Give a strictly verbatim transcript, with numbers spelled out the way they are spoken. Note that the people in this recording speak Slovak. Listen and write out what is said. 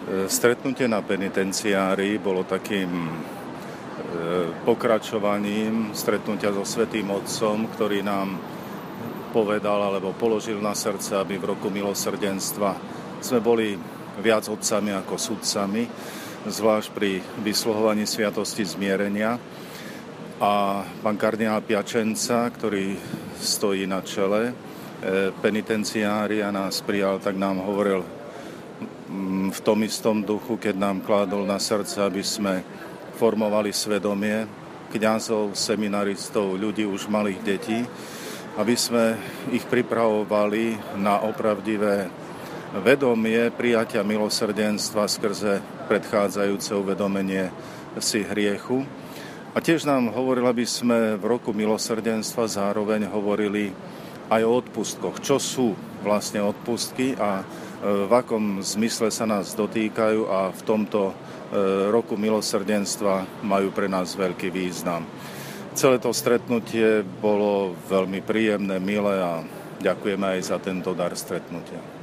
Stretnutie na penitenciárii bolo takým pokračovaním stretnutia so Svätým Otcom, ktorý nám povedal alebo položil na srdce, aby v roku milosrdenstva sme boli viac otcami ako sudcami, zvlášť pri vysluhovaní sviatosti zmierenia. A pán kardinál Piacenza, ktorý stojí na čele penitenciária, nás prijal, tak nám hovoril v tom istom duchu, keď nám kládol na srdce, aby sme formovali svedomie kňazov, seminaristov, ľudí už malých detí, aby sme ich pripravovali na opravdivé vedomie prijatia milosrdenstva skrze predchádzajúce uvedomenie si hriechu. A tiež nám hovoril, aby sme v roku milosrdenstva zároveň hovorili aj o odpustkoch. Čo sú vlastne odpustky a v akom zmysle sa nás dotýkajú a v tomto roku milosrdenstva majú pre nás veľký význam. Celé to stretnutie bolo veľmi príjemné, milé a ďakujeme aj za tento dar stretnutia.